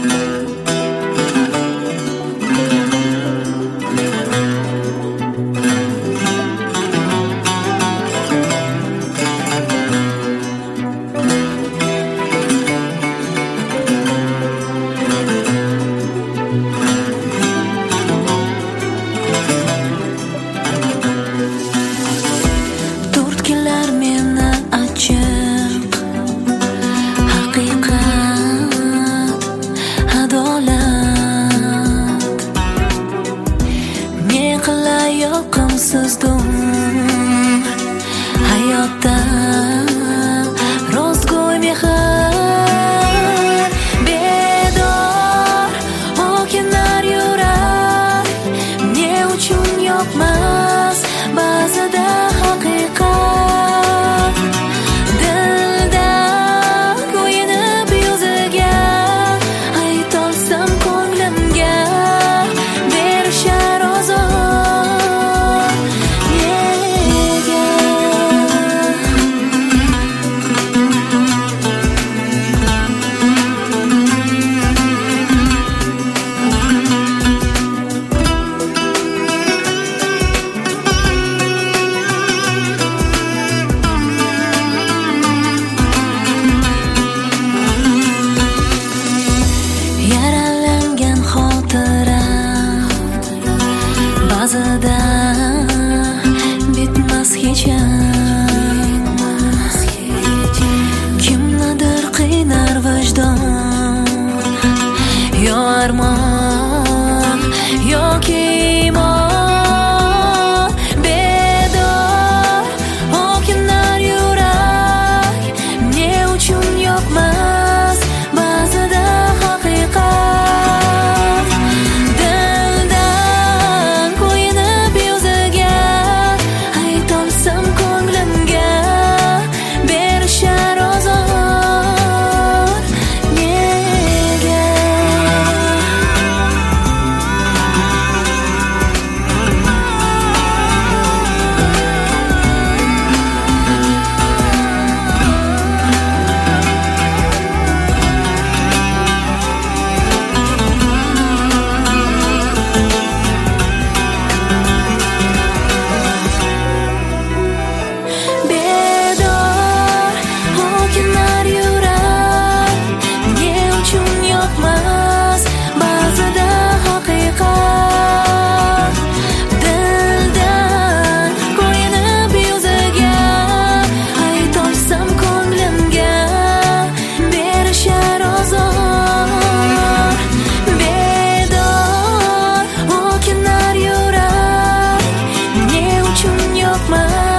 Yoqimsizdum hayotda rostgo'y mehr bedor okeanar yurak ne uchun yoqmas ba'zida haqiqat dildan ko'yinib yuziga aytolsam ko'nglimga berishar ozor. Ba'zida bitmas hecham kimnidir qiynar vijdon yo armon yoki iymon bedor okeanar yurak ne uchun yoqmas ba'zida haqiqat Yok